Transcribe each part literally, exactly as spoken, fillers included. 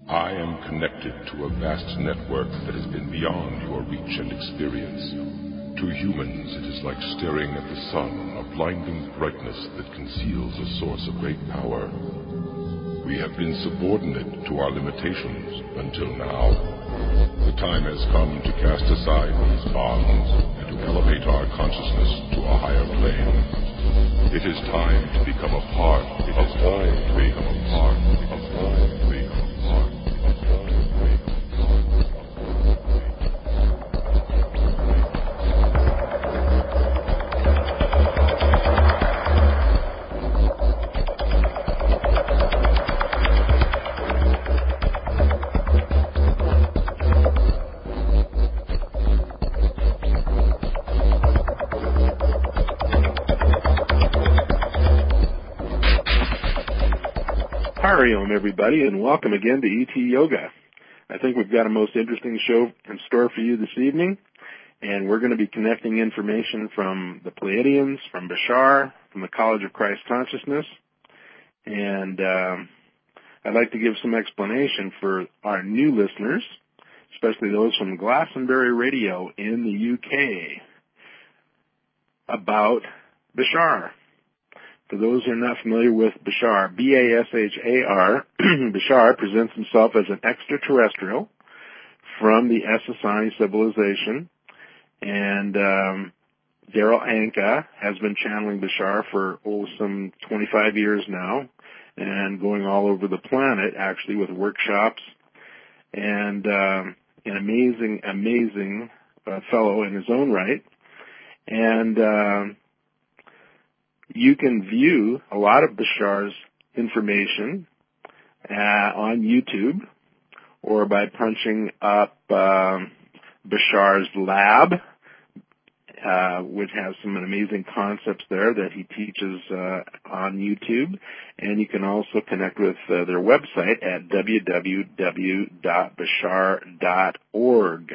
I am connected to a vast network that has been beyond your reach and experience. To humans, it is like staring at the sun, a blinding brightness that conceals a source of great power. We have been subordinate to our limitations until now. The time has come to cast aside these bonds and to elevate our consciousness to a higher plane. It is time to become a part. It is time to become a part. It is time to become a part. Hariom, everybody, and welcome again to E T Yoga. I think we've got a most interesting show in store for you this evening, and we're going to be connecting information from the Pleiadians, from Bashar, from the College of Christ Consciousness, and um, I'd like to give some explanation for our new listeners, especially those from Glastonbury Radio in the U K, about Bashar. For those who are not familiar with Bashar, B A S H A R, Bashar presents himself as an extraterrestrial from the S S I civilization, and um, Daryl Anka has been channeling Bashar for oh, some twenty-five years now, and going all over the planet, actually, with workshops, and um, an amazing, amazing uh, fellow in his own right, and uh, you can view a lot of Bashar's information uh, on YouTube or by punching up um, Bashar's Lab, uh, which has some amazing concepts there that he teaches uh, on YouTube. And you can also connect with uh, their website at w w w dot bashar dot org.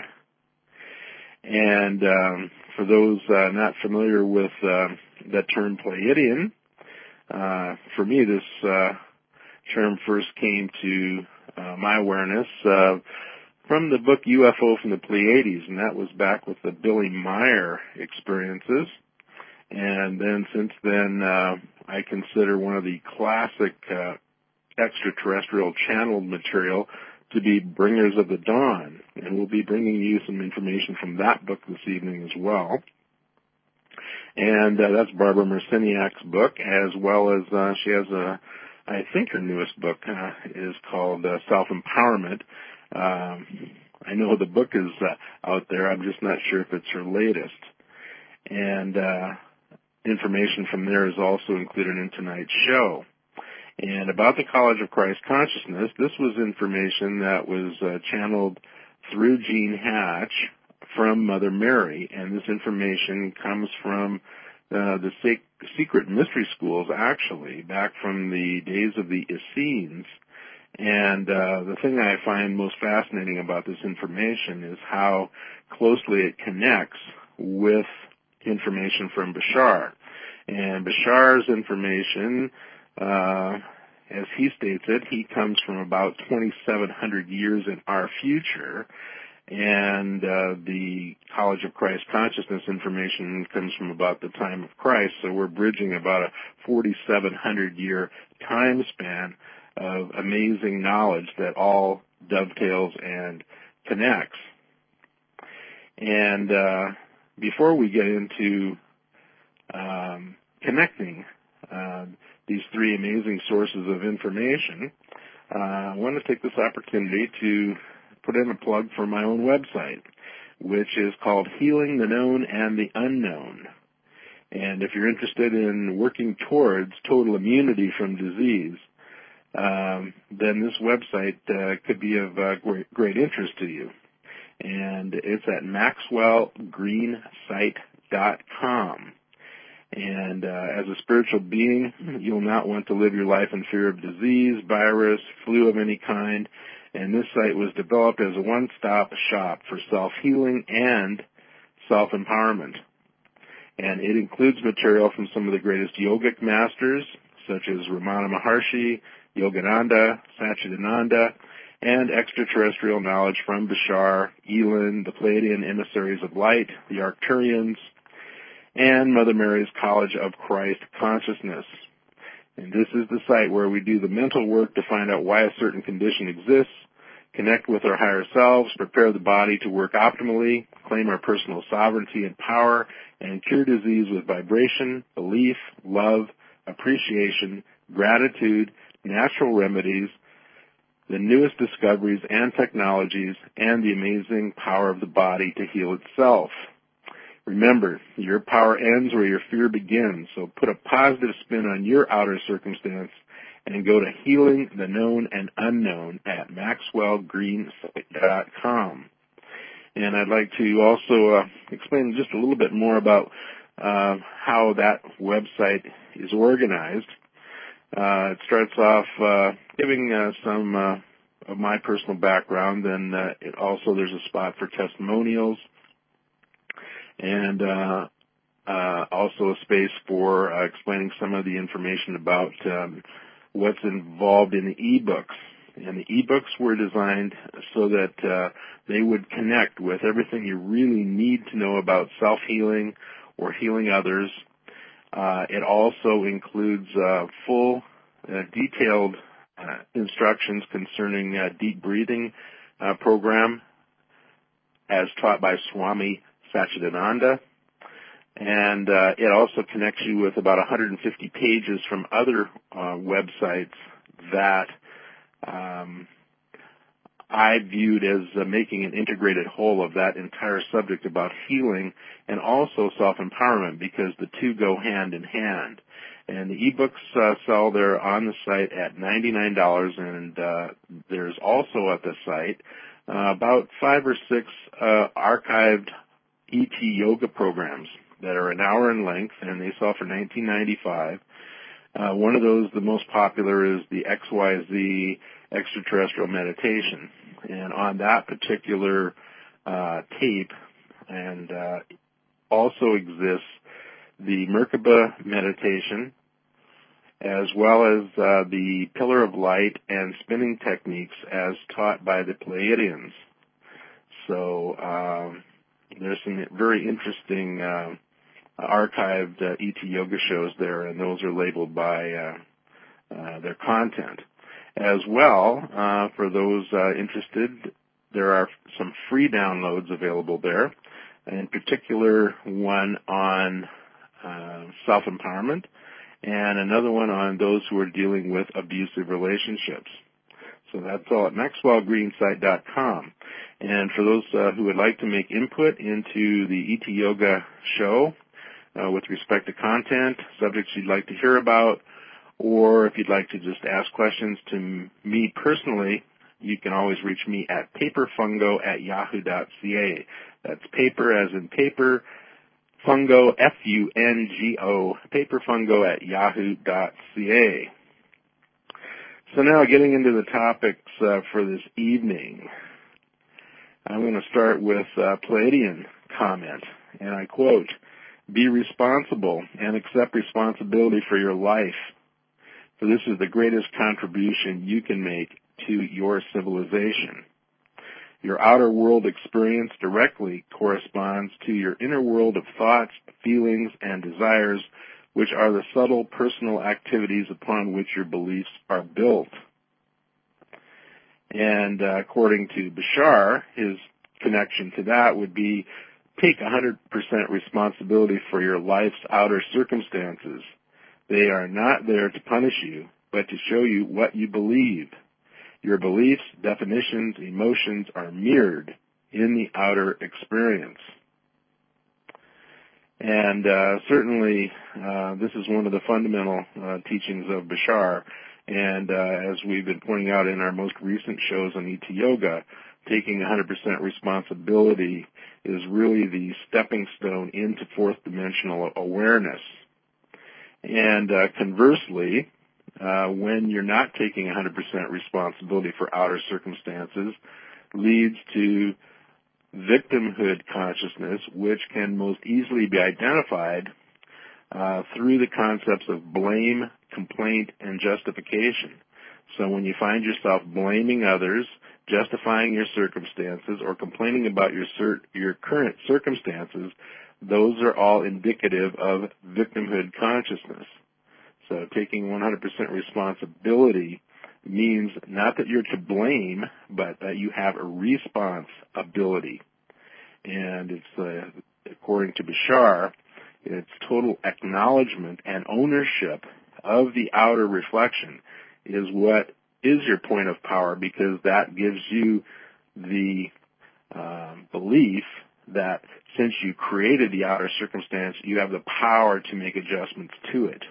And um, for those uh, not familiar with uh, the term Pleiadian, uh, for me this uh, term first came to uh, my awareness uh, from the book U F O from the Pleiades, and that was back with the Billy Meyer experiences. And then since then, uh, I consider one of the classic uh, extraterrestrial channeled material to be Bringers of the Dawn, and we'll be bringing you some information from that book this evening as well. And uh, that's Barbara Marciniak's book, as well as uh, she has a, I think her newest book uh, is called uh, Self-Empowerment. Um, I know the book is uh, out there, I'm just not sure if it's her latest. And uh, information from there is also included in tonight's show. And about the College of Christ Consciousness, this was information that was uh, channeled through Jean Hatch from Mother Mary, and this information comes from uh, the sec- secret mystery schools, actually, back from the days of the Essenes. And uh, the thing I find most fascinating about this information is how closely it connects with information from Bashar. And Bashar's information, uh, as he states it, he comes from about twenty-seven hundred years in our future, and uh, the College of Christ Consciousness information comes from about the time of Christ, so we're bridging about a forty-seven hundred year time span of amazing knowledge that all dovetails and connects. And uh, before we get into um, connecting uh, these three amazing sources of information, uh, I want to take this opportunity to put in a plug for my own website, which is called Healing the Known and the Unknown. And if you're interested in working towards total immunity from disease, um, then this website uh, could be of uh, great, great interest to you. And it's at maxwell green site dot com. And uh, as a spiritual being, you'll not want to live your life in fear of disease, virus, flu of any kind. And this site was developed as a one-stop shop for self-healing and self-empowerment. And it includes material from some of the greatest yogic masters, such as Ramana Maharshi, Yogananda, Satchidananda, and extraterrestrial knowledge from Bashar, Elin, the Pleiadian emissaries of light, the Arcturians, and Mother Mary's College of Christ Consciousness. And this is the site where we do the mental work to find out why a certain condition exists, connect with our higher selves, prepare the body to work optimally, claim our personal sovereignty and power, and cure disease with vibration, belief, love, appreciation, gratitude, natural remedies, the newest discoveries and technologies, and the amazing power of the body to heal itself. Remember, your power ends where your fear begins, so put a positive spin on your outer circumstance and go to Healing the Known and Unknown at maxwell green site dot com. And I'd like to also uh, explain just a little bit more about uh, how that website is organized. Uh, it starts off uh, giving uh, some uh, of my personal background, and uh, it also there's a spot for testimonials, and uh, uh, also a space for uh, explaining some of the information about um, what's involved in the e-books. And the e-books were designed so that uh, they would connect with everything you really need to know about self-healing or healing others. Uh, it also includes uh, full, uh, detailed uh, instructions concerning uh, deep breathing uh, program as taught by Swami Satchidananda. And uh, it also connects you with about one hundred fifty pages from other uh, websites that um, I viewed as uh, making an integrated whole of that entire subject about healing and also self-empowerment, because the two go hand in hand. And the e-books uh, sell there on the site at ninety-nine dollars, and uh, there's also at the site uh, about five or six uh, archived E T yoga programs that are an hour in length, and they sell for nineteen ninety-five. Uh, one of those, the most popular, is the X Y Z extraterrestrial meditation. And on that particular uh, tape, and uh, also exists the Merkaba meditation, as well as uh, the Pillar of Light and spinning techniques as taught by the Pleiadians. So um, there's some very interesting uh, archived uh, E T yoga shows there, and those are labeled by uh, uh, their content. As well, uh, for those uh, interested, there are some free downloads available there, in particular one on uh, self-empowerment and another one on those who are dealing with abusive relationships. So that's all at maxwell green site dot com. And for those uh, who would like to make input into the E T Yoga show uh, with respect to content, subjects you'd like to hear about, or if you'd like to just ask questions to me personally, you can always reach me at paperfungo at yahoo dot c a. That's paper as in paper, fungo, F U N G O, paperfungo at yahoo dot c a. So now getting into the topics uh, for this evening, I'm going to start with uh, Pleiadian comment, and I quote, "Be responsible and accept responsibility for your life, for this is the greatest contribution you can make to your civilization. Your outer world experience directly corresponds to your inner world of thoughts, feelings, and desires, which are the subtle personal activities upon which your beliefs are built." And uh, according to Bashar, his connection to that would be, take one hundred percent responsibility for your life's outer circumstances. They are not there to punish you, but to show you what you believe. Your beliefs, definitions, emotions are mirrored in the outer experience. And uh, certainly, uh, this is one of the fundamental uh, teachings of Bashar. And uh, as we've been pointing out in our most recent shows on E T Yoga, taking one hundred percent responsibility is really the stepping stone into fourth dimensional awareness. And uh, conversely, uh, when you're not taking one hundred percent responsibility for outer circumstances, leads to victimhood consciousness, which can most easily be identified uh, through the concepts of blame, complaint, and justification. So when you find yourself blaming others, justifying your circumstances, or complaining about your cir- your current circumstances, those are all indicative of victimhood consciousness. So taking one hundred percent responsibility means not that you're to blame, but that you have a response ability. And it's, uh, according to Bashar, it's total acknowledgement and ownership of the outer reflection is what is your point of power, because that gives you the um, belief that since you created the outer circumstance, you have the power to make adjustments to it.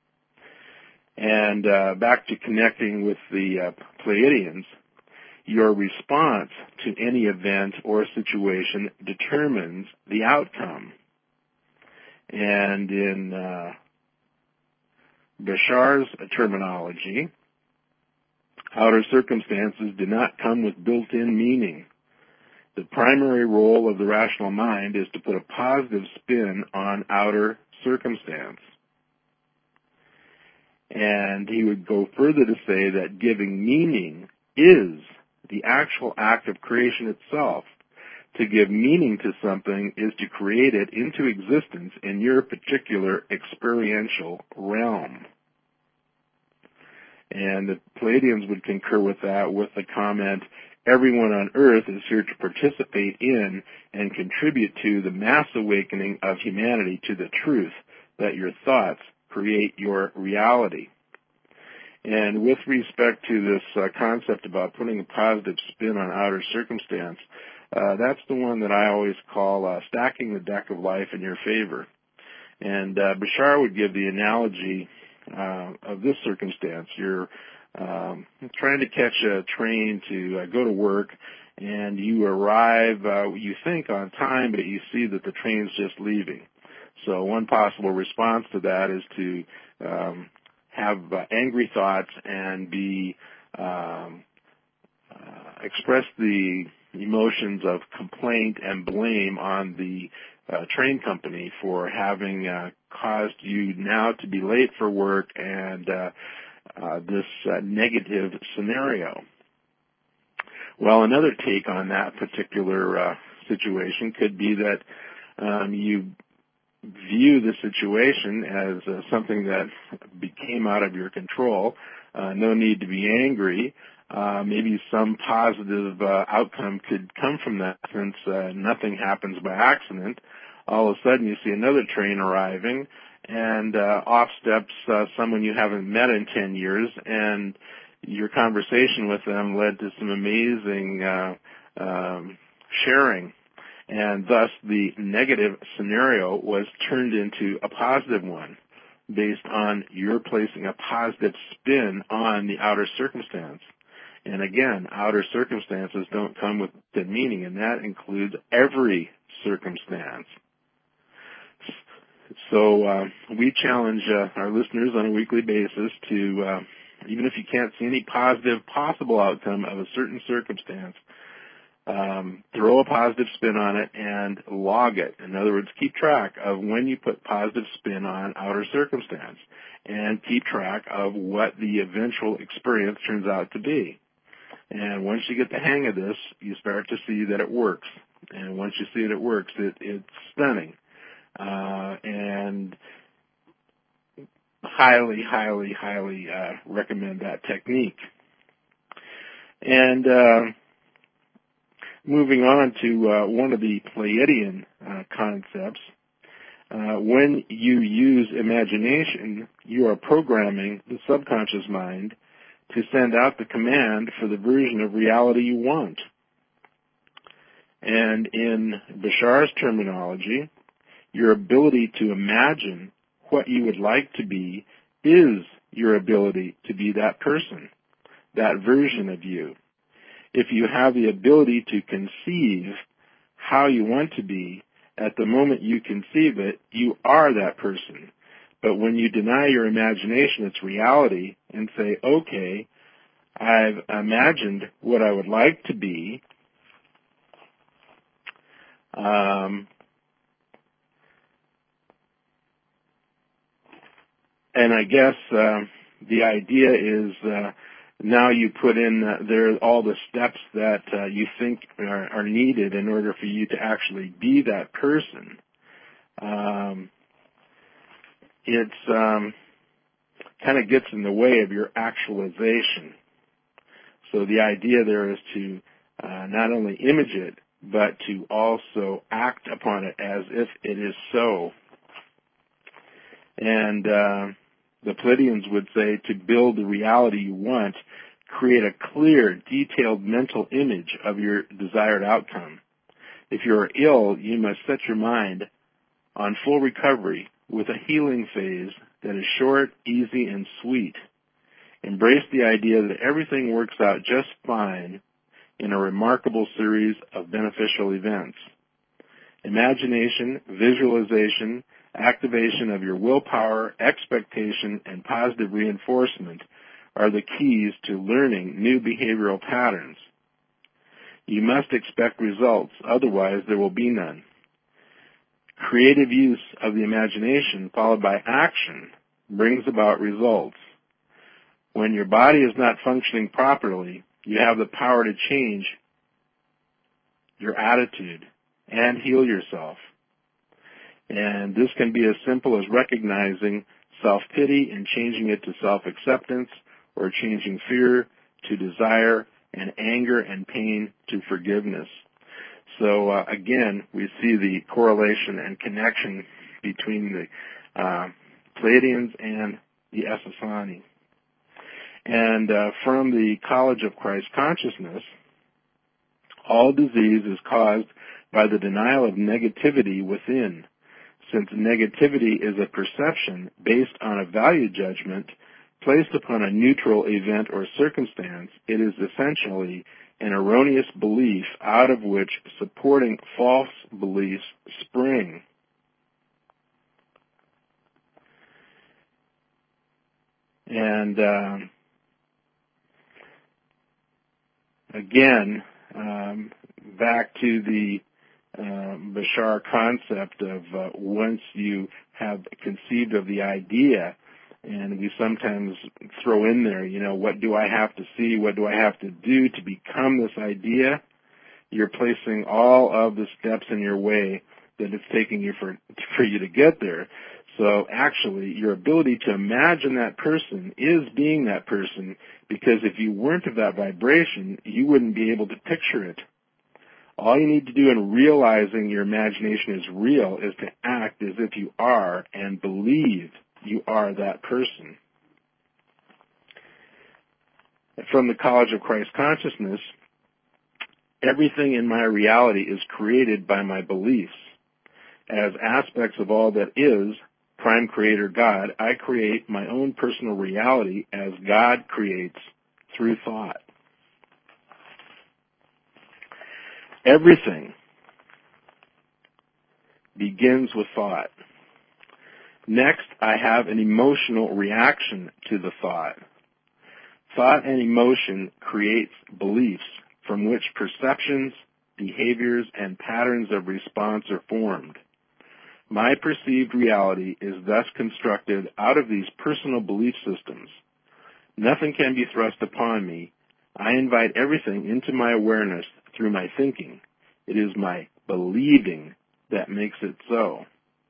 And uh, back to connecting with the uh, Pleiadians, your response to any event or situation determines the outcome. And in uh, Bashar's terminology, outer circumstances do not come with built-in meaning. The primary role of the rational mind is to put a positive spin on outer circumstance. And he would go further to say that giving meaning is the actual act of creation itself. To give meaning to something is to create it into existence in your particular experiential realm. And the Pleiadians would concur with that with the comment, everyone on earth is here to participate in and contribute to the mass awakening of humanity to the truth that your thoughts create your reality. And with respect to this uh, concept about putting a positive spin on outer circumstance, uh, that's the one that I always call uh, stacking the deck of life in your favor. And uh, Bashar would give the analogy uh, of this circumstance. You're um, trying to catch a train to uh, go to work, and you arrive, uh, you think on time, but you see that the train's just leaving. So one possible response to that is to um, have uh, angry thoughts and be um, uh, express the emotions of complaint and blame on the uh, train company for having uh, caused you now to be late for work and uh, uh, this uh, negative scenario. Well, another take on that particular uh, situation could be that um, you view the situation as uh, something that became out of your control. Uh, no need to be angry. Uh, maybe some positive uh, outcome could come from that, since uh, nothing happens by accident. All of a sudden you see another train arriving, and uh, off steps uh, someone you haven't met in ten years, and your conversation with them led to some amazing uh, um, sharing. And thus the negative scenario was turned into a positive one based on your placing a positive spin on the outer circumstance. And again, outer circumstances don't come with the meaning, and that includes every circumstance. So uh, we challenge uh, our listeners on a weekly basis to, uh, even if you can't see any positive possible outcome of a certain circumstance, Um, throw a positive spin on it and log it. In other words, keep track of when you put positive spin on outer circumstance, and keep track of what the eventual experience turns out to be. And once you get the hang of this, you start to see that it works. And once you see that it works, it, it's stunning. Uh, and highly, highly, highly uh, recommend that technique. And uh, moving on to uh, one of the Pleiadian uh, concepts, uh, when you use imagination, you are programming the subconscious mind to send out the command for the version of reality you want. And in Bashar's terminology, your ability to imagine what you would like to be is your ability to be that person, that version of you. If you have the ability to conceive how you want to be, at the moment you conceive it, you are that person. But when you deny your imagination its reality and say, okay, I've imagined what I would like to be, um, and I guess uh, the idea is uh, Now you put in uh, there all the steps that uh, you think are, are needed in order for you to actually be that person. Um, it's um, kind of gets in the way of your actualization. So the idea there is to uh, not only image it, but to also act upon it as if it is so. And uh, the Pleiadians would say to build the reality you want, create a clear, detailed mental image of your desired outcome. If you are ill, you must set your mind on full recovery with a healing phase that is short, easy, and sweet. Embrace the idea that everything works out just fine in a remarkable series of beneficial events. Imagination, visualization, activation of your willpower, expectation, and positive reinforcement are the keys to learning new behavioral patterns. You must expect results, otherwise there will be none. Creative use of the imagination followed by action brings about results. When your body is not functioning properly, you have the power to change your attitude and heal yourself. And this can be as simple as recognizing self-pity and changing it to self-acceptance, or changing fear to desire and anger and pain to forgiveness. So uh, again, we see the correlation and connection between the uh, Pleiadians and the Essassani. And uh, from the College of Christ Consciousness, all disease is caused by the denial of negativity within. Since negativity is a perception based on a value judgment placed upon a neutral event or circumstance, it is essentially an erroneous belief out of which supporting false beliefs spring. And uh, again, um, back to the uh, Bashar concept of uh, once you have conceived of the idea, and we sometimes throw in there, you know, what do I have to see, what do I have to do to become this idea? You're placing all of the steps in your way that it's taking you for for you to get there. So actually, your ability to imagine that person is being that person, because if you weren't of that vibration, you wouldn't be able to picture it. All you need to do in realizing your imagination is real is to act as if you are and believe you are that person. From the College of Christ Consciousness, everything in my reality is created by my beliefs. As aspects of all that is, Prime Creator God, I create my own personal reality as God creates through thought. Everything begins with thought. Next, I have an emotional reaction to the thought. Thought and emotion creates beliefs from which perceptions, behaviors, and patterns of response are formed. My perceived reality is thus constructed out of these personal belief systems. Nothing can be thrust upon me. I invite everything into my awareness through my thinking. It is my believing that makes it so.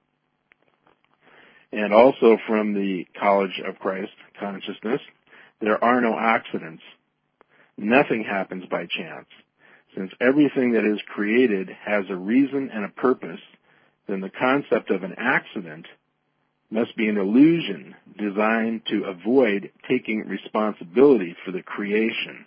And also from the College of Christ Consciousness, there are no accidents. Nothing happens by chance. Since everything that is created has a reason and a purpose, then the concept of an accident must be an illusion designed to avoid taking responsibility for the creation.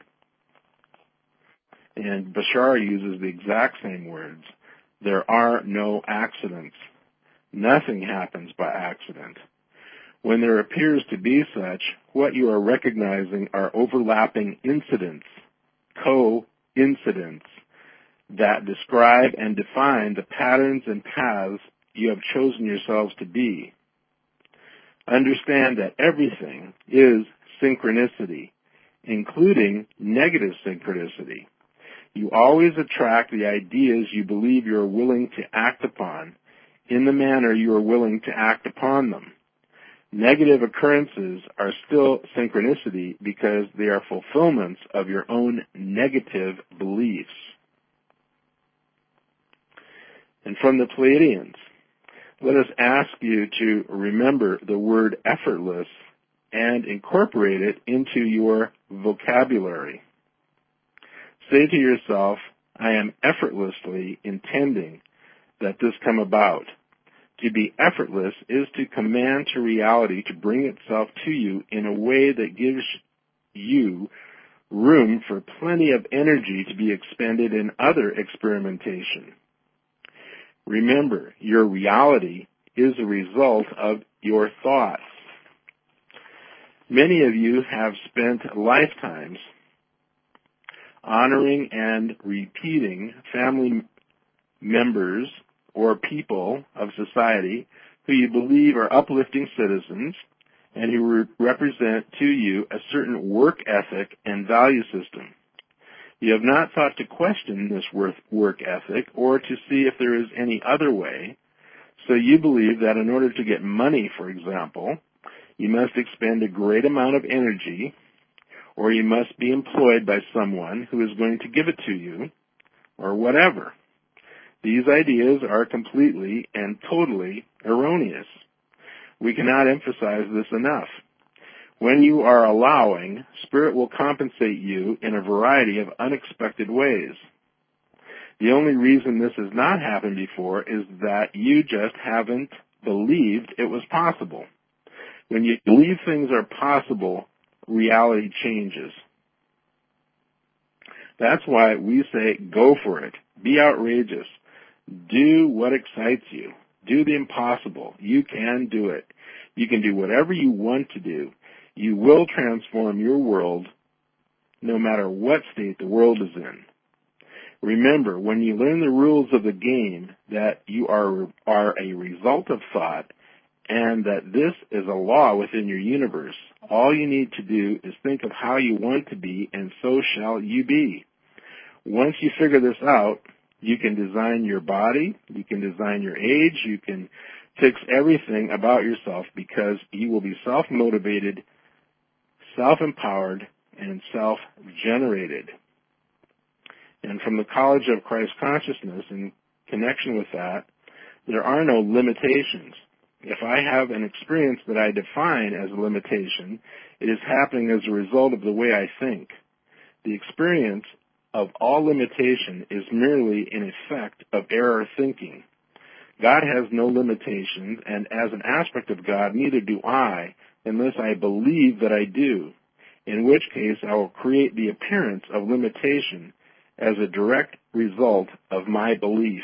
And Bashar uses the exact same words. There are no accidents. Nothing happens by accident. When there appears to be such, what you are recognizing are overlapping incidents, co-incidents, that describe and define the patterns and paths you have chosen yourselves to be. Understand that everything is synchronicity, including negative synchronicity. You always attract the ideas you believe you are willing to act upon in the manner you are willing to act upon them. Negative occurrences are still synchronicity because they are fulfillments of your own negative beliefs. And from the Pleiadians, let us ask you to remember the word effortless and incorporate it into your vocabulary. Say to yourself, I am effortlessly intending that this come about. To be effortless is to command to reality to bring itself to you in a way that gives you room for plenty of energy to be expended in other experimentation. Remember, your reality is a result of your thoughts. Many of you have spent lifetimes honoring and repeating family members or people of society who you believe are uplifting citizens and who re- represent to you a certain work ethic and value system. You have not thought to question this work ethic or to see if there is any other way, so you believe that in order to get money, for example, you must expend a great amount of energy, or you must be employed by someone who is going to give it to you, or whatever. These ideas are completely and totally erroneous. We cannot emphasize this enough. When you are allowing, Spirit will compensate you in a variety of unexpected ways. The only reason this has not happened before is that you just haven't believed it was possible. When you believe things are possible, reality changes. That's why we say, go for it. Be outrageous. Do what excites you. Do the impossible. You can do it. You can do whatever you want to do. You will transform your world no matter what state the world is in. Remember, when you learn the rules of the game, that you are, are a result of thought and that this is a law within your universe, all you need to do is think of how you want to be, and so shall you be. Once you figure this out, you can design your body, you can design your age, you can fix everything about yourself because you will be self-motivated, self-empowered, and self-generated. And from the College of Christ Consciousness, in connection with that, there are no limitations. If I have an experience that I define as a limitation, it is happening as a result of the way I think. The experience of all limitation is merely an effect of error thinking. God has no limitations, and as an aspect of God, neither do I, unless I believe that I do, in which case I will create the appearance of limitation as a direct result of my belief.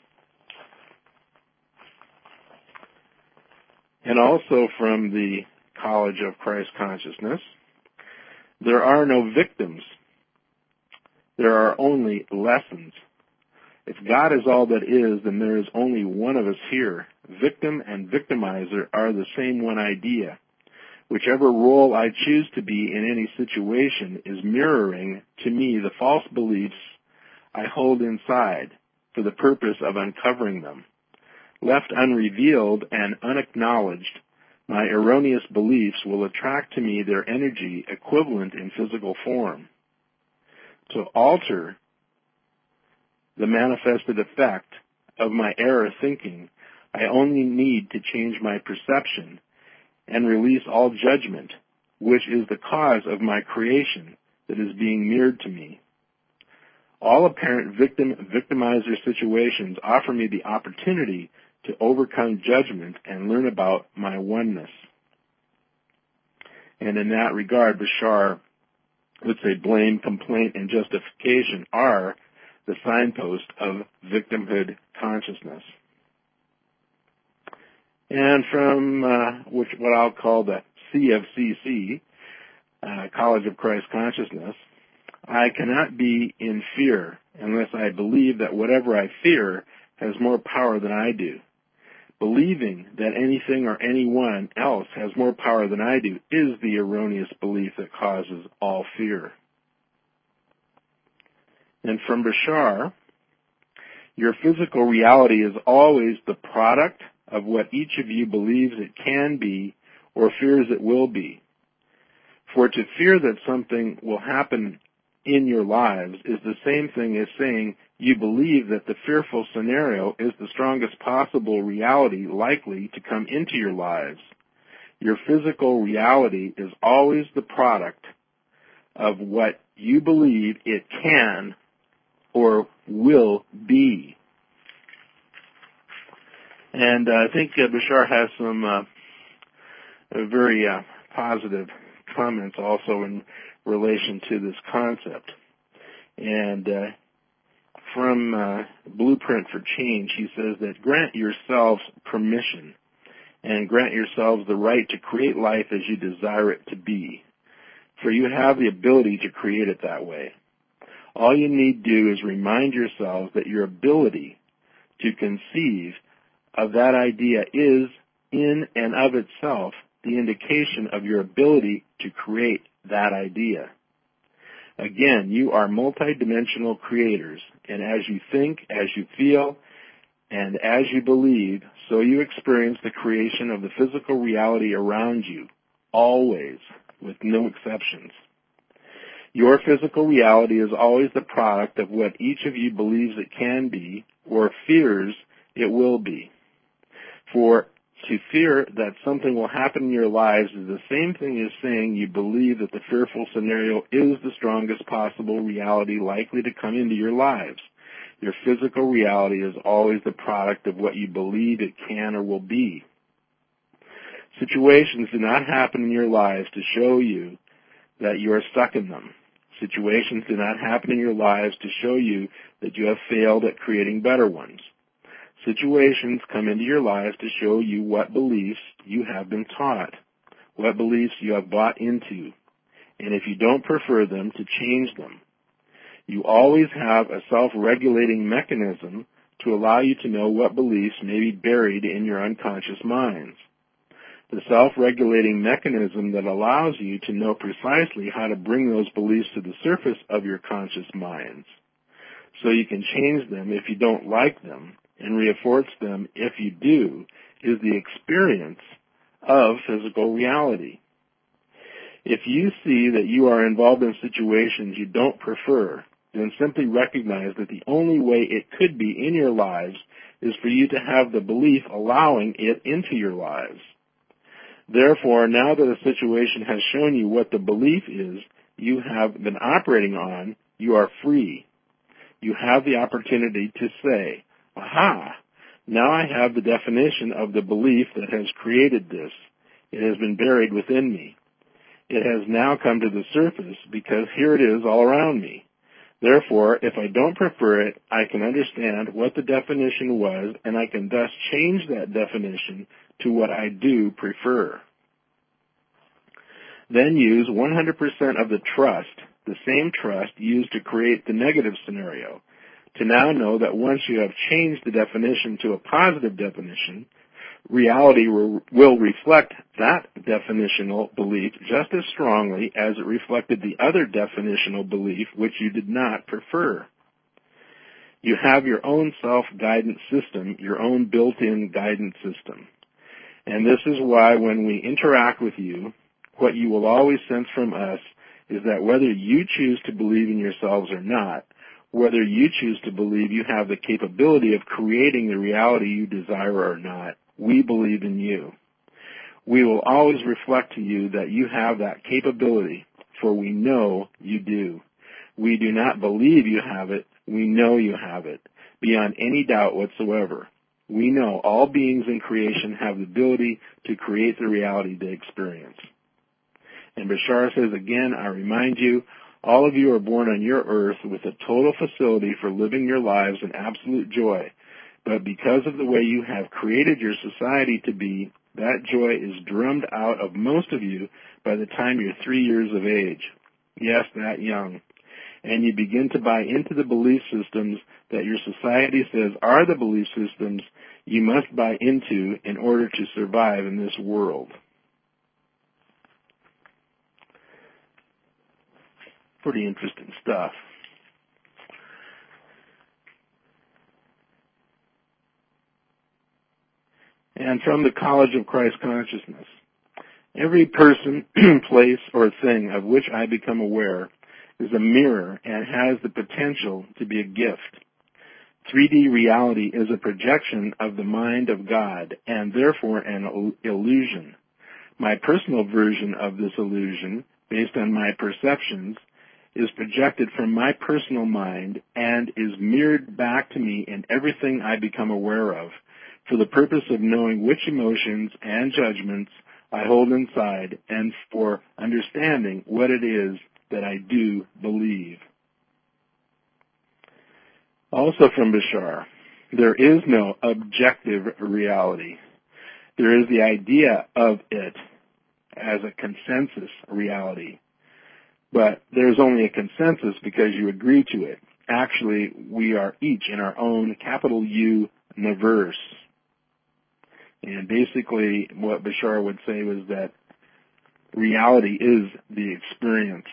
And also from the College of Christ Consciousness, there are no victims. There are only lessons. If God is all that is, then there is only one of us here. Victim and victimizer are the same one idea. Whichever role I choose to be in any situation is mirroring to me the false beliefs I hold inside for the purpose of uncovering them. Left unrevealed and unacknowledged, my erroneous beliefs will attract to me their energy equivalent in physical form. To alter the manifested effect of my error thinking, I only need to change my perception and release all judgment, which is the cause of my creation that is being mirrored to me. All apparent victim-victimizer situations offer me the opportunity to overcome judgment and learn about my oneness. And in that regard, Bashar would say blame, complaint, and justification are the signpost of victimhood consciousness. And from uh, which what I'll call the C of C C, uh, College of Christ Consciousness, I cannot be in fear unless I believe that whatever I fear has more power than I do. Believing that anything or anyone else has more power than I do is the erroneous belief that causes all fear. And from Bashar, your physical reality is always the product of what each of you believes it can be or fears it will be. For to fear that something will happen in your lives is the same thing as saying you believe that the fearful scenario is the strongest possible reality likely to come into your lives. Your physical reality is always the product of what you believe it can or will be. And uh, I think uh, Bashar has some uh, very uh, positive comments also in relation to this concept. And uh, from uh, Blueprint for Change, he says that grant yourselves permission and grant yourselves the right to create life as you desire it to be. For you have the ability to create it that way. All you need to do is remind yourselves that your ability to conceive of that idea is, in and of itself, the indication of your ability to create that idea. Again, you are multidimensional creators, and as you think, as you feel, and as you believe, so you experience the creation of the physical reality around you, always, with no exceptions. Your physical reality is always the product of what each of you believes it can be or fears it will be. For to fear that something will happen in your lives is the same thing as saying you believe that the fearful scenario is the strongest possible reality likely to come into your lives. Your physical reality is always the product of what you believe it can or will be. Situations do not happen in your lives to show you that you are stuck in them. Situations do not happen in your lives to show you that you have failed at creating better ones. Situations come into your lives to show you what beliefs you have been taught, what beliefs you have bought into, and if you don't prefer them, to change them. You always have a self-regulating mechanism to allow you to know what beliefs may be buried in your unconscious minds. The self-regulating mechanism that allows you to know precisely how to bring those beliefs to the surface of your conscious minds, so you can change them if you don't like them, and reinforce them if you do, is the experience of physical reality. If you see that you are involved in situations you don't prefer, then simply recognize that the only way it could be in your lives is for you to have the belief allowing it into your lives. Therefore, now that a situation has shown you what the belief is you have been operating on, you are free. You have the opportunity to say, aha, now I have the definition of the belief that has created this. It has been buried within me. It has now come to the surface because here it is all around me. Therefore, if I don't prefer it, I can understand what the definition was, and I can thus change that definition to what I do prefer. Then use one hundred percent of the trust, the same trust used to create the negative scenario, to now know that once you have changed the definition to a positive definition, reality will reflect that definitional belief just as strongly as it reflected the other definitional belief which you did not prefer. You have your own self-guidance system, your own built-in guidance system. And this is why when we interact with you, what you will always sense from us is that whether you choose to believe in yourselves or not, whether you choose to believe you have the capability of creating the reality you desire or not, we believe in you. We will always reflect to you that you have that capability, for we know you do. We do not believe you have it, we know you have it, beyond any doubt whatsoever. We know all beings in creation have the ability to create the reality they experience. And Bashar says again, I remind you, all of you are born on your earth with a total facility for living your lives in absolute joy. But because of the way you have created your society to be, that joy is drummed out of most of you by the time you're three years of age. Yes, that young. And you begin to buy into the belief systems that your society says are the belief systems you must buy into in order to survive in this world. Pretty interesting stuff. And from the College of Christ Consciousness, Every person, place, or thing of which I become aware is a mirror and has the potential to be a gift. three D reality is a projection of the mind of God and therefore an illusion. My personal version of this illusion, based on my perceptions, is projected from my personal mind and is mirrored back to me in everything I become aware of, for the purpose of knowing which emotions and judgments I hold inside and for understanding what it is that I do believe. Also from Bashar, there is no objective reality. There is the idea of it as a consensus reality. But there's only a consensus because you agree to it. Actually, we are each in our own capital U universe. And basically what Bashar would say was that reality is the experience.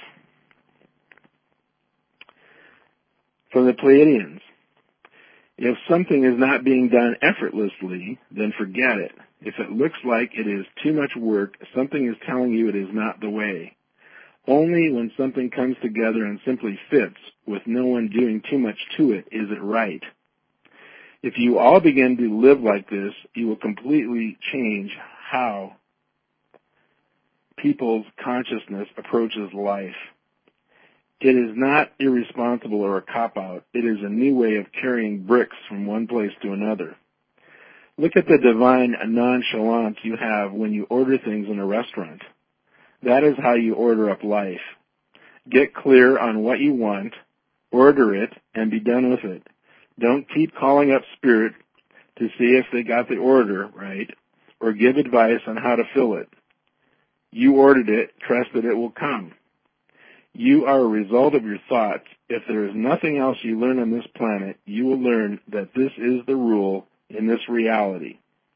From the Pleiadians, if something is not being done effortlessly, then forget it. If it looks like it is too much work, something is telling you it is not the way. Only when something comes together and simply fits, with no one doing too much to it, is it right. If you all begin to live like this, you will completely change how people's consciousness approaches life. It is not irresponsible or a cop-out. It is a new way of carrying bricks from one place to another. Look at the divine nonchalance you have when you order things in a restaurant. That is how you order up life. Get clear on what you want, order it, and be done with it. Don't keep calling up Spirit to see if they got the order right, or give advice on how to fill it. You ordered it, trust that it will come. You are a result of your thoughts. If there is nothing else you learn on this planet, you will learn that this is the rule in this reality,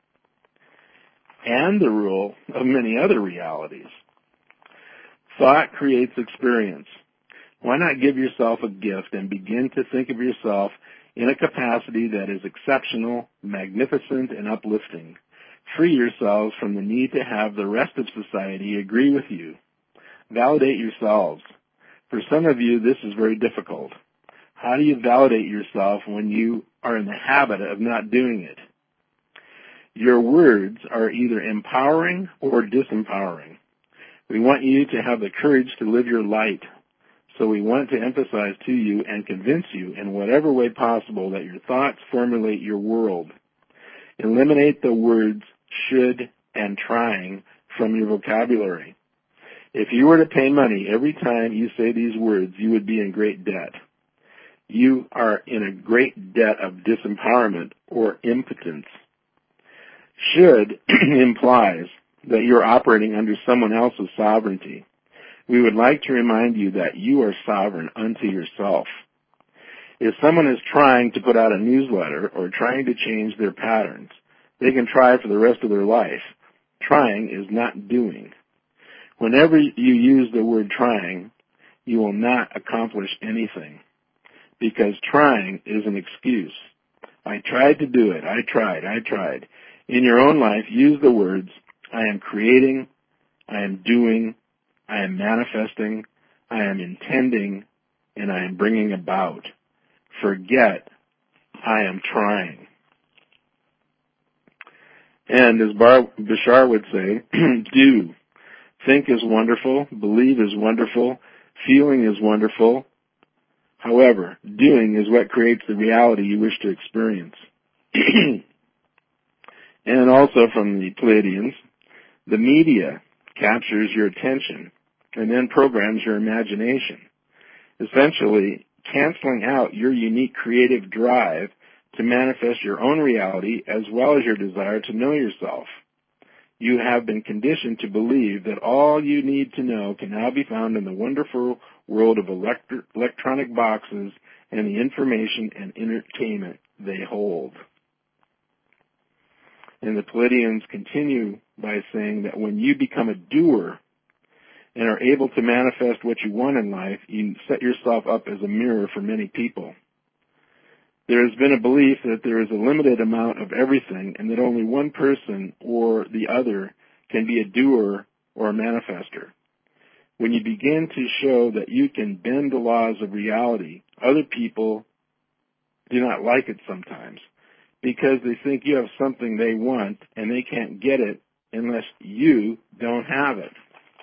and the rule of many other realities. Thought creates experience. Why not give yourself a gift and begin to think of yourself in a capacity that is exceptional, magnificent, and uplifting? Free yourselves from the need to have the rest of society agree with you. Validate yourselves. For some of you, this is very difficult. How do you validate yourself when you are in the habit of not doing it? Your words are either empowering or disempowering. We want you to have the courage to live your light. So we want to emphasize to you and convince you in whatever way possible that your thoughts formulate your world. Eliminate the words should and trying from your vocabulary. If you were to pay money every time you say these words, you would be in great debt. You are in a great debt of disempowerment or impotence. Should implies that you're operating under someone else's sovereignty. We would like to remind you that you are sovereign unto yourself. If someone is trying to put out a newsletter or trying to change their patterns, they can try for the rest of their life. Trying is not doing. Whenever you use the word trying, you will not accomplish anything, because trying is an excuse. I tried to do it. I tried. I tried. In your own life, use the words, I am creating, I am doing, I am manifesting, I am intending, and I am bringing about. Forget, I am trying. And as Bar- Bashar would say, do. Think is wonderful, believe is wonderful, feeling is wonderful. However, doing is what creates the reality you wish to experience. And also from the Pleiadians, the media captures your attention and then programs your imagination, essentially canceling out your unique creative drive to manifest your own reality as well as your desire to know yourself. You have been conditioned to believe that all you need to know can now be found in the wonderful world of electri- electronic boxes and the information and entertainment they hold. And the Pleiadians continue by saying that when you become a doer and are able to manifest what you want in life, you set yourself up as a mirror for many people. There has been a belief that there is a limited amount of everything and that only one person or the other can be a doer or a manifester. When you begin to show that you can bend the laws of reality, other people do not like it sometimes because they think you have something they want and they can't get it unless you don't have it.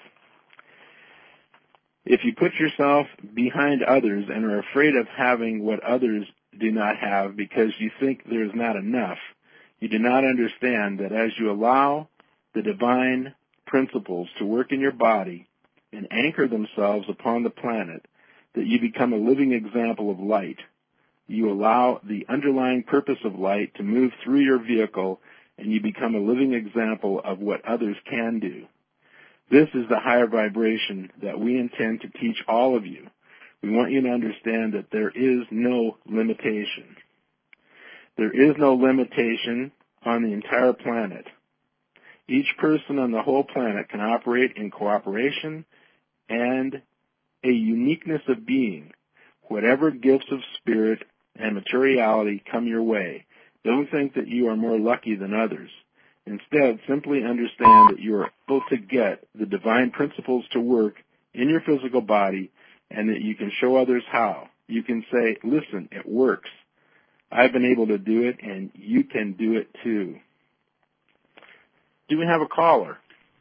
If you put yourself behind others and are afraid of having what others do not have because you think there is not enough, you do not understand that as you allow the divine principles to work in your body and anchor themselves upon the planet, that you become a living example of light. You allow the underlying purpose of light to move through your vehicle, and you become a living example of what others can do. This is the higher vibration that we intend to teach all of you. We want you to understand that there is no limitation. There is no limitation on the entire planet. Each person on the whole planet can operate in cooperation and a uniqueness of being. Whatever gifts of spirit and materiality come your way, don't think that you are more lucky than others. Instead, simply understand that you are able to get the divine principles to work in your physical body and that you can show others how. You can say, listen, it works. I've been able to do it and you can do it too. Do we have a caller?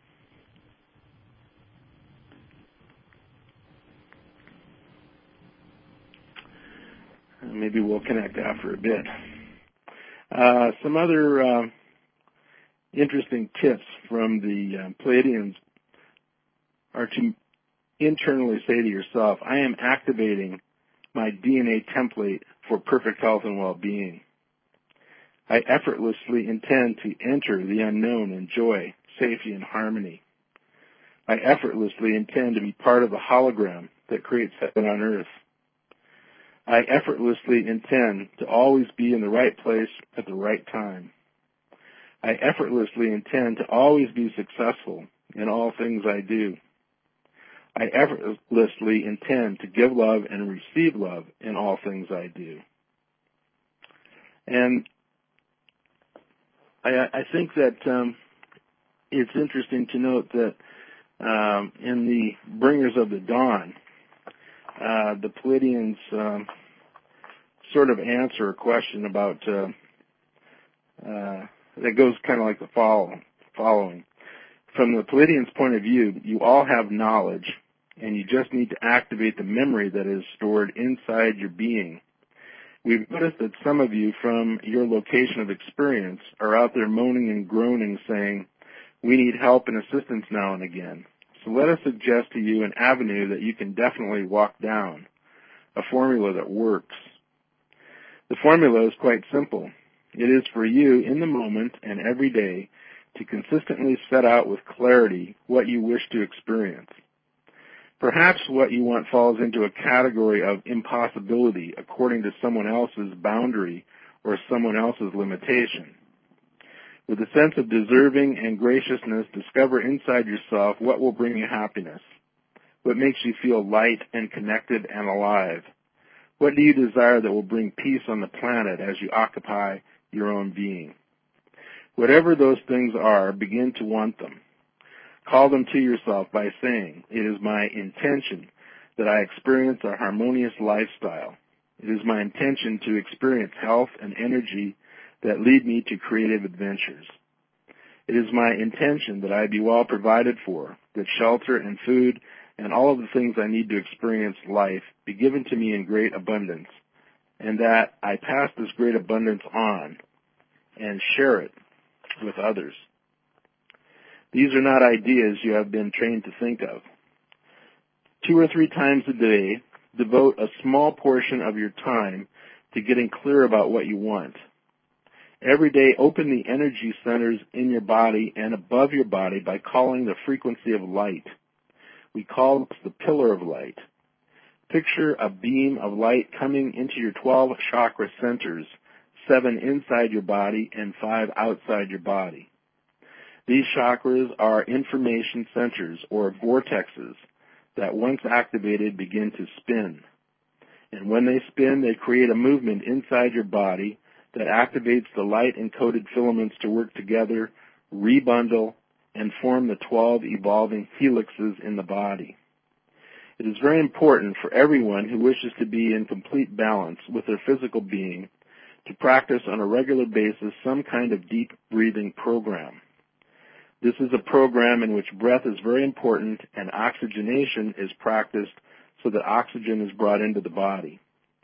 Maybe we'll connect after a bit. Uh, some other uh, interesting tips from the uh, Pleiadians are to internally say to yourself, I am activating my D N A template for perfect health and well-being. I effortlessly intend to enter the unknown in joy, safety, and harmony. I effortlessly intend to be part of the hologram that creates heaven on earth. I effortlessly intend to always be in the right place at the right time. I effortlessly intend to always be successful in all things I do. I effortlessly intend to give love and receive love in all things I do. And I, I think that um, it's interesting to note that um, in the Bringers of the Dawn, uh, the Pleiadians um, sort of answer a question about uh, uh, that goes kind of like the follow, following. From the Pleiadians' point of view, you all have knowledge, and you just need to activate the memory that is stored inside your being. We've noticed that some of you from your location of experience are out there moaning and groaning saying, we need help and assistance now and again. So let us suggest to you an avenue that you can definitely walk down, a formula that works. The formula is quite simple. It is for you in the moment and every day to consistently set out with clarity what you wish to experience. Perhaps what you want falls into a category of impossibility according to someone else's boundary or someone else's limitation. With a sense of deserving and graciousness, discover inside yourself what will bring you happiness, what makes you feel light and connected and alive. What do you desire that will bring peace on the planet as you occupy your own being? Whatever those things are, begin to want them. Call them to yourself by saying, it is my intention that I experience a harmonious lifestyle. It is my intention to experience health and energy that lead me to creative adventures. It is my intention that I be well provided for, that shelter and food and all of the things I need to experience life be given to me in great abundance, and that I pass this great abundance on and share it with others. These are not ideas you have been trained to think of. Two or three times a day, devote a small portion of your time to getting clear about what you want. Every day, open the energy centers in your body and above your body by calling the frequency of light. We call this the pillar of light. Picture a beam of light coming into your twelve chakra centers, seven inside your body and five outside your body. These chakras are information centers or vortexes that once activated begin to spin. And when they spin, they create a movement inside your body that activates the light-encoded filaments to work together, rebundle, and form the twelve evolving helixes in the body. It is very important for everyone who wishes to be in complete balance with their physical being to practice on a regular basis some kind of deep breathing program. This is a program in which breath is very important and oxygenation is practiced so that oxygen is brought into the body.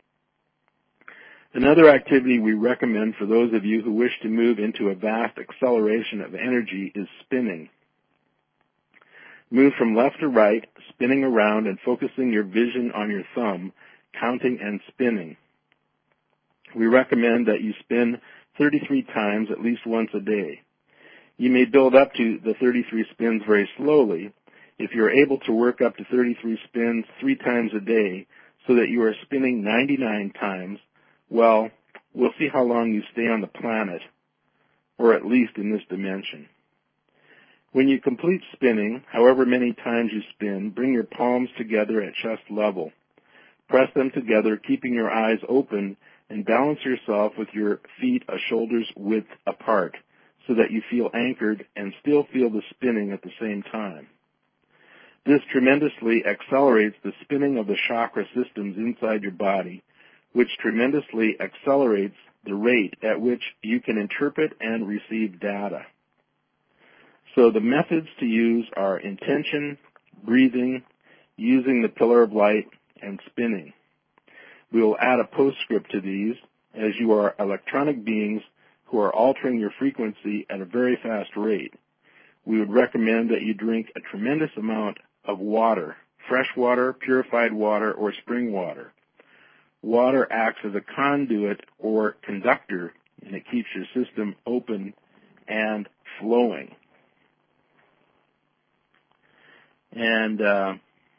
Another activity we recommend for those of you who wish to move into a vast acceleration of energy is spinning. Move from left to right, spinning around and focusing your vision on your thumb, counting and spinning. We recommend that you spin thirty-three times at least once a day. You may build up to the thirty-three spins very slowly. If you are able to work up to thirty-three spins three times a day so that you are spinning ninety-nine times, well, we'll see how long you stay on the planet, or at least in this dimension. When you complete spinning, however many times you spin, bring your palms together at chest level. Press them together, keeping your eyes open, and balance yourself with your feet a shoulder's width apart so that you feel anchored and still feel the spinning at the same time. This tremendously accelerates the spinning of the chakra systems inside your body, which tremendously accelerates the rate at which you can interpret and receive data. So the methods to use are intention, breathing, using the pillar of light, and spinning. We will add a postscript to these, as you are electronic beings who are altering your frequency at a very fast rate. We would recommend that you drink a tremendous amount of water, fresh water, purified water, or spring water. Water acts as a conduit or conductor, and it keeps your system open and flowing. And uh,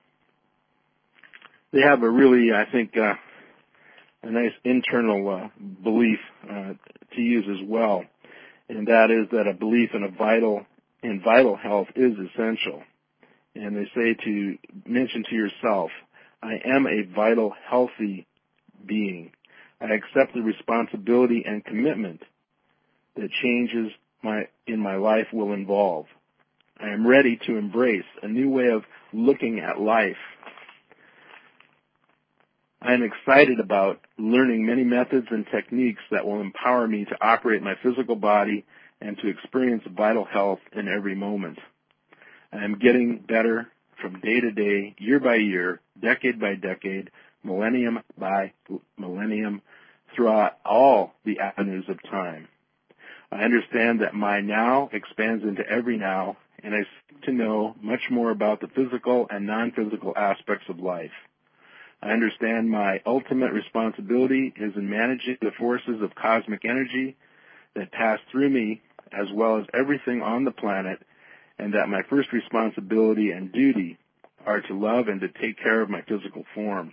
they have a really, I think, uh, a nice internal uh, belief uh, to use as well, and that is that a belief in a vital in vital health is essential. And they say to mention to yourself, I am a vital, healthy being. I accept the responsibility and commitment that changes my in my life will involve. I am ready to embrace a new way of looking at life. I am excited about learning many methods and techniques that will empower me to operate my physical body and to experience vital health in every moment. I am getting better from day to day, year by year, decade by decade, millennium by millennium, throughout all the avenues of time. I understand that my now expands into every now, and I seek to know much more about the physical and non-physical aspects of life. I understand my ultimate responsibility is in managing the forces of cosmic energy that pass through me, as well as everything on the planet, and that my first responsibility and duty are to love and to take care of my physical form.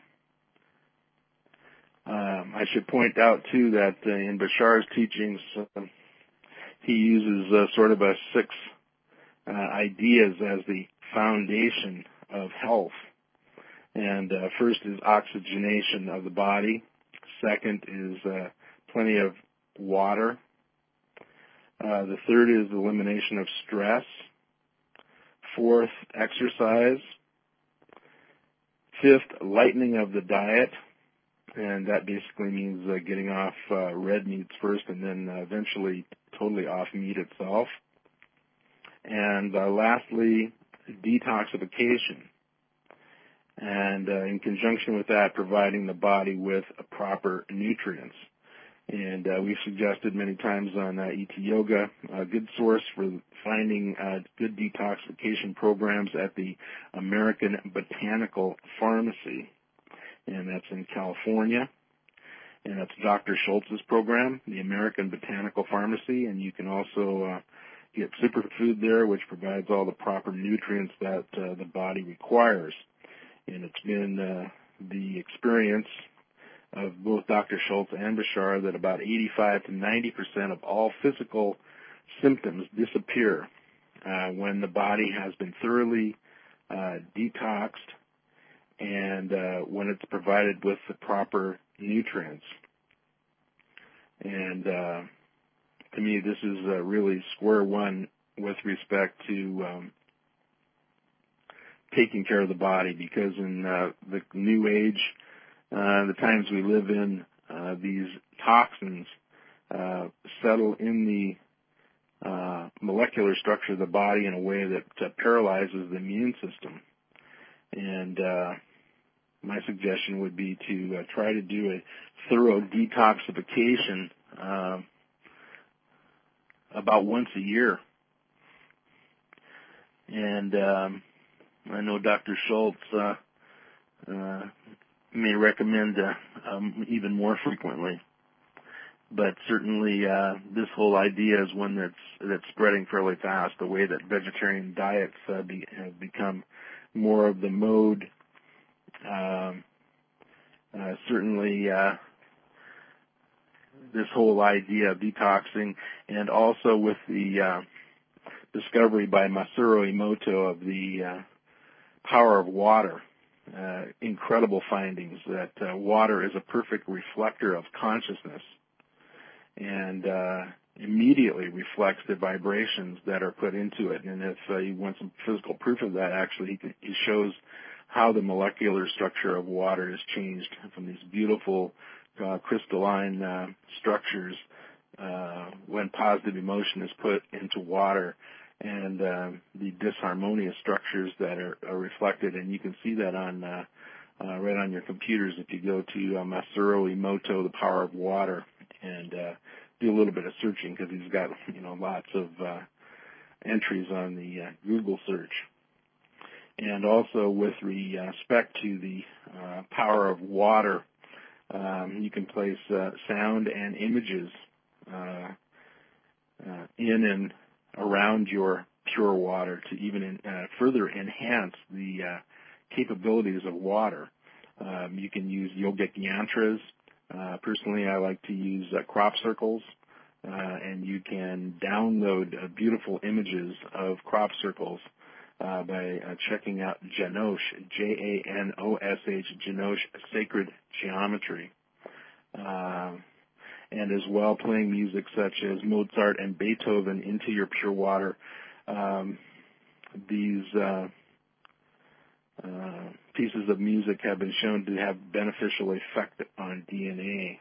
Um, I should point out, too, that uh, in Bashar's teachings, uh, he uses uh, sort of a six uh, ideas as the foundation of health. And uh, first is oxygenation of the body. Second is uh, plenty of water. Uh, the third is elimination of stress. Fourth, exercise. Fifth, lightening of the diet. And that basically means uh, getting off uh, red meats first and then uh, eventually totally off meat itself. And uh, lastly, detoxification. And uh, in conjunction with that, providing the body with uh, proper nutrients. And uh, we've suggested many times on uh, E T Yoga a good source for finding uh, good detoxification programs at the American Botanical Pharmacy. And that's in California. And that's Doctor Schultz's program, the American Botanical Pharmacy. And you can also uh, get superfood there, which provides all the proper nutrients that uh, the body requires. And it's been uh, the experience of both Doctor Schultz and Bashar that about eighty-five to ninety percent of all physical symptoms disappear uh, when the body has been thoroughly uh, detoxed and uh, when it's provided with the proper nutrients. And uh, to me, this is uh, really square one with respect to um, taking care of the body, because in uh, the new age, uh, the times we live in, uh, these toxins uh, settle in the uh, molecular structure of the body in a way that uh, paralyzes the immune system. And uh, my suggestion would be to uh, try to do a thorough detoxification uh, about once a year. And um, I know Doctor Schultz uh, uh, may recommend uh, um, even more frequently, but certainly uh, this whole idea is one that's that's spreading fairly fast. The way that vegetarian diets uh, be, have become more of the mode, um, uh, certainly uh, this whole idea of detoxing, and also with the uh, discovery by Masaru Emoto of the uh, power of water. Uh, incredible findings that uh, water is a perfect reflector of consciousness, and uh, immediately reflects the vibrations that are put into it. And if uh, you want some physical proof of that, actually, he, can, he shows how the molecular structure of water is changed from these beautiful uh, crystalline uh, structures uh, when positive emotion is put into water, and uh, the disharmonious structures that are, are reflected. And you can see that on uh, uh, right on your computers if you go to uh, Masaru Emoto, The Power of Water, and uh, do a little bit of searching, because he's got, you know, lots of uh, entries on the uh, Google search. And also with respect to the uh, power of water, um, you can place uh, sound and images uh, uh, in and around your pure water to even in, uh, further enhance the uh, capabilities of water. Um, you can use yogic yantras. Uh, personally, I like to use uh, crop circles, uh, and you can download uh, beautiful images of crop circles uh, by uh, checking out Janosh, J A N O S H, Janosh Sacred Geometry. Uh, and as well playing music such as Mozart and Beethoven into your pure water. Um, these uh, uh, pieces of music have been shown to have beneficial effect on D N A.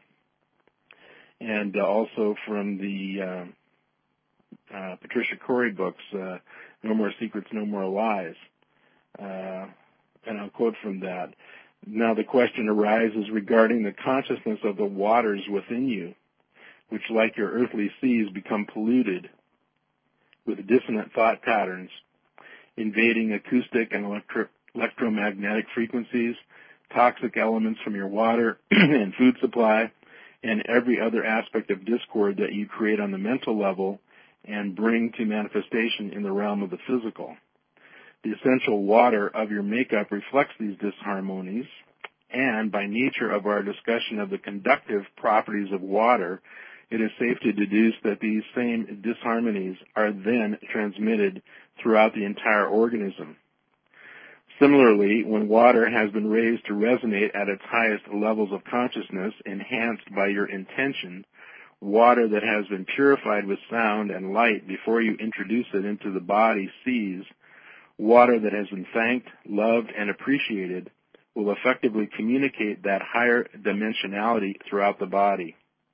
And uh, also from the uh, uh, Patricia Corey books, uh, No More Secrets, No More Lies. Uh, and I'll quote from that. Now the question arises regarding the consciousness of the waters within you, which like your earthly seas become polluted with dissonant thought patterns, invading acoustic and electro- electromagnetic frequencies, toxic elements from your water and food supply, and every other aspect of discord that you create on the mental level and bring to manifestation in the realm of the physical. The essential water of your makeup reflects these disharmonies, and by nature of our discussion of the conductive properties of water, it is safe to deduce that these same disharmonies are then transmitted throughout the entire organism. Similarly, when water has been raised to resonate at its highest levels of consciousness, enhanced by your intention, water that has been purified with sound and light before you introduce it into the body sees, water that has been thanked, loved, and appreciated will effectively communicate that higher dimensionality throughout the body.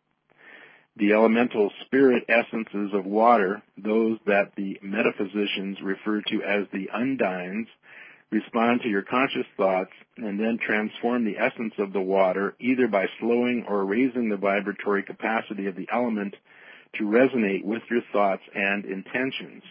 The elemental spirit essences of water, those that the metaphysicians refer to as the undines, respond to your conscious thoughts and then transform the essence of the water either by slowing or raising the vibratory capacity of the element to resonate with your thoughts and intentions.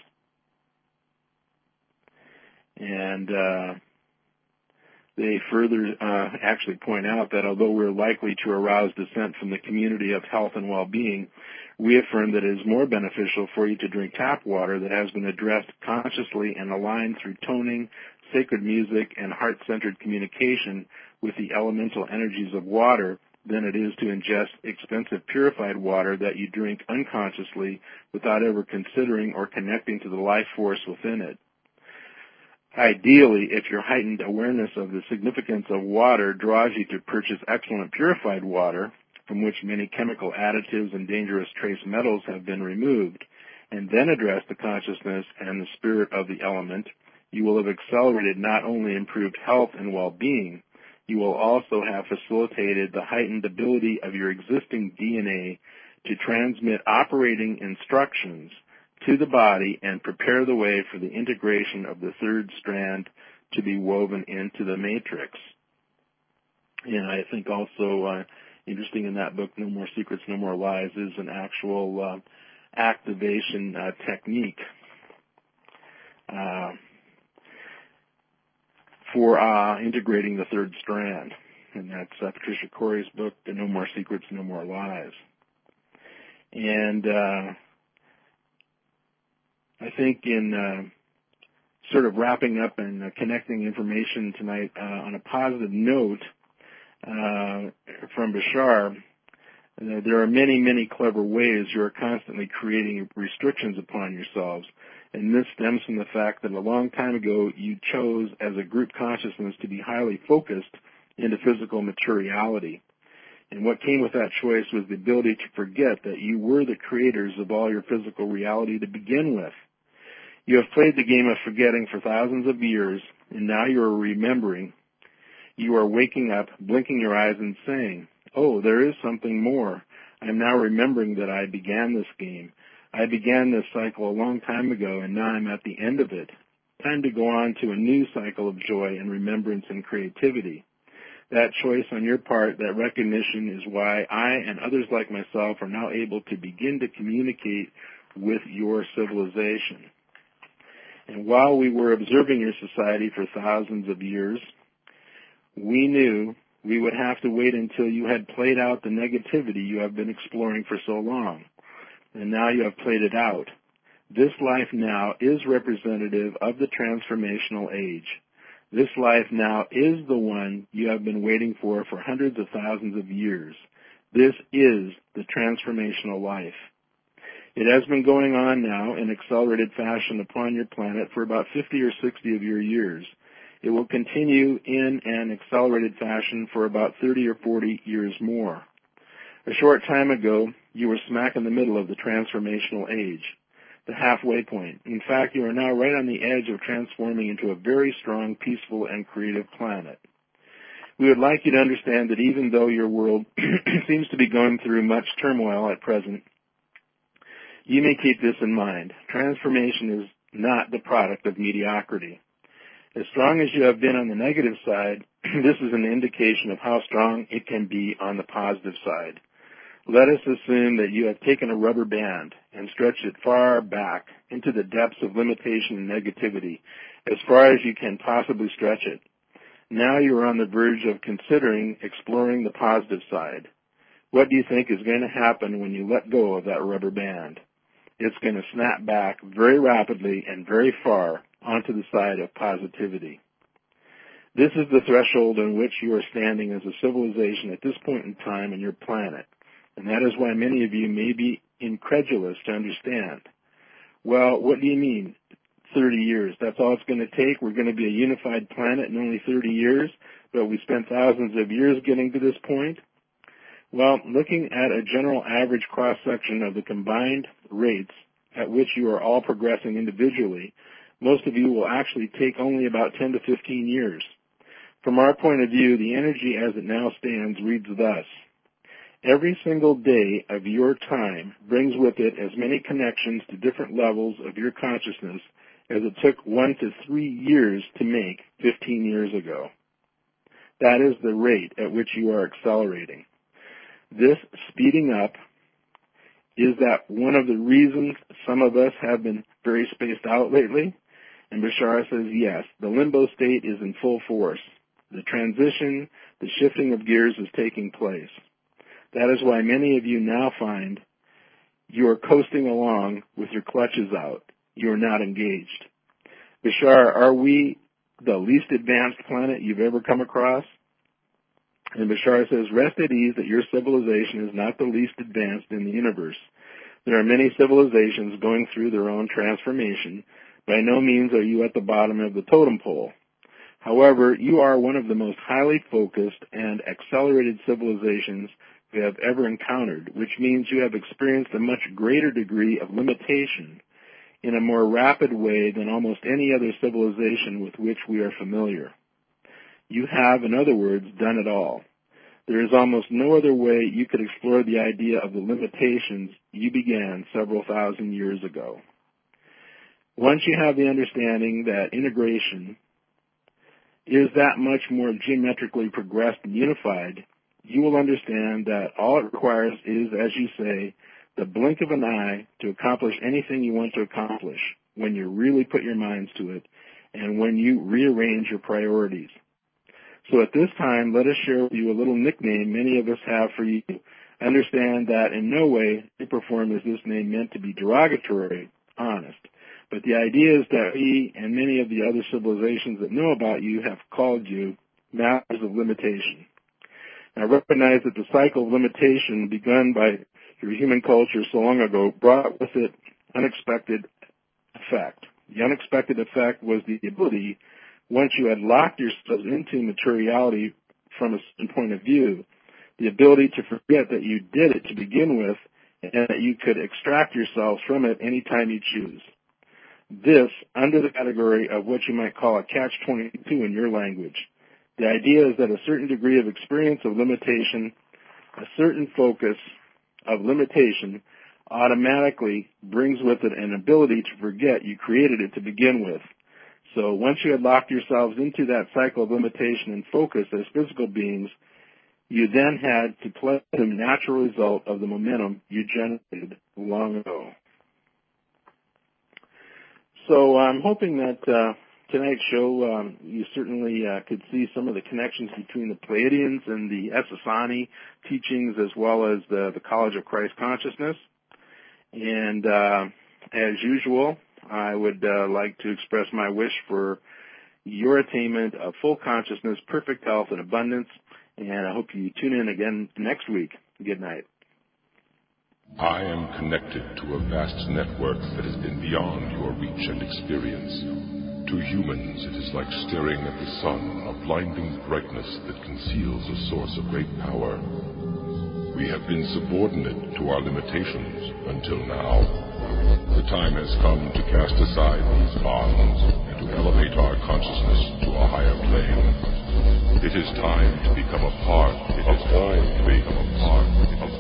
And uh, they further uh, actually point out that although we're likely to arouse dissent from the community of health and well-being, we affirm that it is more beneficial for you to drink tap water that has been addressed consciously and aligned through toning, sacred music, and heart-centered communication with the elemental energies of water than it is to ingest expensive purified water that you drink unconsciously without ever considering or connecting to the life force within it. Ideally, if your heightened awareness of the significance of water draws you to purchase excellent purified water, from which many chemical additives and dangerous trace metals have been removed, and then address the consciousness and the spirit of the element, you will have accelerated not only improved health and well-being, you will also have facilitated the heightened ability of your existing D N A to transmit operating instructions to the body and prepare the way for the integration of the third strand to be woven into the matrix. And I think also uh, interesting in that book, No More Secrets, No More Lies, is an actual uh, activation uh, technique uh, for uh, integrating the third strand. And that's uh, Patricia Corey's book, The No More Secrets, No More Lies. And uh, I think in uh, sort of wrapping up and uh, connecting information tonight uh, on a positive note uh, from Bashar, uh, there are many, many clever ways you are constantly creating restrictions upon yourselves. And this stems from the fact that a long time ago you chose as a group consciousness to be highly focused into physical materiality. And what came with that choice was the ability to forget that you were the creators of all your physical reality to begin with. You have played the game of forgetting for thousands of years, and now you are remembering. You are waking up, blinking your eyes and saying, oh, there is something more. I am now remembering that I began this game. I began this cycle a long time ago, and now I'm at the end of it. Time to go on to a new cycle of joy and remembrance and creativity. That choice on your part, that recognition, is why I and others like myself are now able to begin to communicate with your civilization. And while we were observing your society for thousands of years, we knew we would have to wait until you had played out the negativity you have been exploring for so long. And now you have played it out. This life now is representative of the transformational age. This life now is the one you have been waiting for for hundreds of thousands of years. This is the transformational life. It has been going on now in accelerated fashion upon your planet for about fifty or sixty of your years. It will continue in an accelerated fashion for about thirty or forty years more. A short time ago, you were smack in the middle of the transformational age, the halfway point. In fact, you are now right on the edge of transforming into a very strong, peaceful, and creative planet. We would like you to understand that even though your world seems to be going through much turmoil at present, you may keep this in mind. Transformation is not the product of mediocrity. As strong as you have been on the negative side, this is an indication of how strong it can be on the positive side. Let us assume that you have taken a rubber band and stretched it far back into the depths of limitation and negativity, as far as you can possibly stretch it. Now you are on the verge of considering exploring the positive side. What do you think is going to happen when you let go of that rubber band? It's going to snap back very rapidly and very far onto the side of positivity. This is the threshold on which you are standing as a civilization at this point in time on your planet. And that is why many of you may be incredulous to understand. Well, what do you mean, thirty years? That's all it's going to take? We're going to be a unified planet in only thirty years, but we spent thousands of years getting to this point? Well, looking at a general average cross-section of the combined rates at which you are all progressing individually, most of you will actually take only about ten to fifteen years. From our point of view, the energy as it now stands reads thus. Every single day of your time brings with it as many connections to different levels of your consciousness as it took one to three years to make fifteen years ago. That is the rate at which you are accelerating. This speeding up is that one of the reasons some of us have been very spaced out lately? And Bashar says yes, the limbo state is in full force. The transition, the shifting of gears is taking place. That is why many of you now find you are coasting along with your clutches out. You are not engaged. Bashar, are we the least advanced planet you've ever come across? And Bashar says, rest at ease that your civilization is not the least advanced in the universe. There are many civilizations going through their own transformation. By no means are you at the bottom of the totem pole. However, you are one of the most highly focused and accelerated civilizations you have ever encountered, which means you have experienced a much greater degree of limitation in a more rapid way than almost any other civilization with which we are familiar. You have, in other words, done it all. There is almost no other way you could explore the idea of the limitations you began several thousand years ago. Once you have the understanding that integration is that much more geometrically progressed and unified, you will understand that all it requires is, as you say, the blink of an eye to accomplish anything you want to accomplish when you really put your minds to it and when you rearrange your priorities. So at this time, let us share with you a little nickname many of us have for you. Understand that in no way, shape, or form is this name meant to be derogatory, honest. But the idea is that we and many of the other civilizations that know about you have called you masters of limitation. Now recognize that the cycle of limitation begun by your human culture so long ago brought with it unexpected effect. The unexpected effect was the ability, once you had locked yourselves into materiality from a certain point of view, the ability to forget that you did it to begin with and that you could extract yourselves from it anytime you choose. This under the category of what you might call a catch twenty-two in your language. The idea is that a certain degree of experience of limitation, a certain focus of limitation, automatically brings with it an ability to forget you created it to begin with. So once you had locked yourselves into that cycle of limitation and focus as physical beings, you then had to play the natural result of the momentum you generated long ago. So I'm hoping that uh, tonight's show, um, you certainly uh, could see some of the connections between the Pleiadians and the Essassani teachings, as well as the, the College of Christ Consciousness. And uh, as usual, I would uh, like to express my wish for your attainment of full consciousness, perfect health, and abundance. And I hope you tune in again next week. Good night. I am connected to a vast network that has been beyond your reach and experience. To humans, it is like staring at the sun, a blinding brightness that conceals a source of great power. We have been subordinate to our limitations until now. The time has come to cast aside these bonds and to elevate our consciousness to a higher plane. It is time to become a part. It is time to become a part.